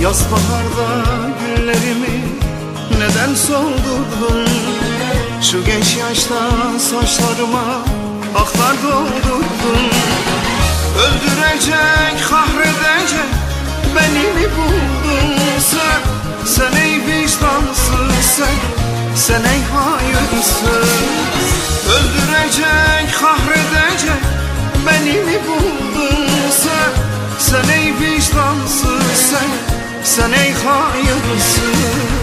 Yaz baharda güllerimi neden soldurdun? Şu genç yaşta saçlarıma aklar doldurdun. Öldürecek, kahredecek beni mi buldun sen? Sen ey vicdansız sen, sen ey hayırsız. Öldürecek, kahredecek beni mi buldun sen? Sen ey vicdansız sen, sen ey hayırsız.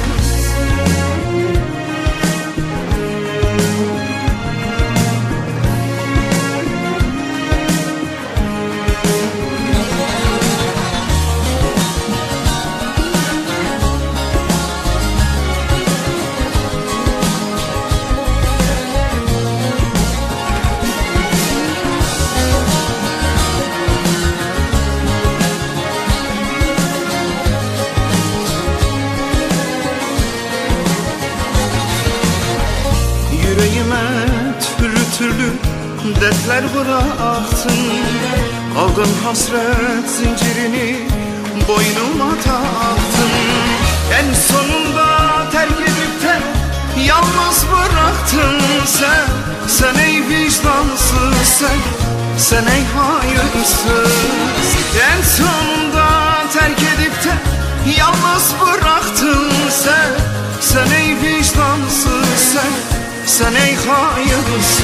Yüreğime türlü türlü dertler bıraktın. Aldın hasret zincirini boynuma taktın. En sonunda terk edip de yalnız bıraktın sen. Sen ey vicdansız sen, sen ey hayırsız. En sonunda terk edip de yalnız bıraktın sen. Sen ey vicdansız sen, sen ey hayırsız.